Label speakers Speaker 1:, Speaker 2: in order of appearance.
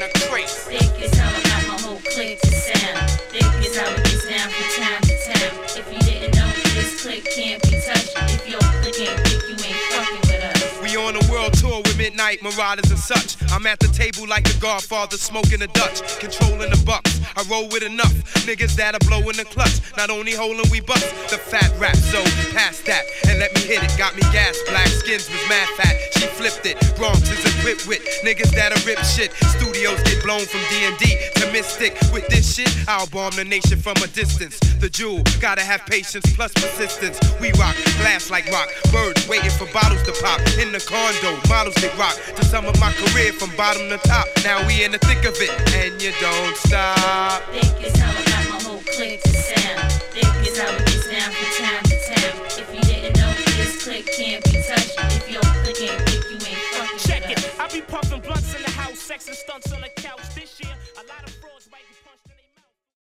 Speaker 1: trace.
Speaker 2: Thick is how I got my whole clique to sound. Thick is how it gets down from town to town. If you didn't know, this clique can't be touched. If your clique ain't thick, you ain't fucking with us.
Speaker 1: We on a world tour with Midnight Marauders and such. I'm at the table like the Godfather smoking a Dutch, controlling the bucks. I roll with enough niggas that'll blow in the clutch. Not only holding, we bust the fat rap, so pass that and let me hit it. Got me gas, black skins was mad fat. She flipped it. Bronx is equipped with niggas that'll rip shit. Studios get blown from D&D to Mystic. With this shit, I'll bomb the nation from a distance. The jewel, gotta have patience plus persistence. We rock, glass like rock. Birds waiting for bottles to pop. In the condo, models get rock. To sum up my career from bottom to top. Now we in the thick of it, and you don't stop.
Speaker 2: Thick is how I got my whole clique to sound. Thick is how it gets down from town to town. If you didn't know, this clique can't be touched. If your clique ain't thick, you ain't fucking with us.
Speaker 3: Check it, I be puffing blunts in the house, sex and stunts on the couch.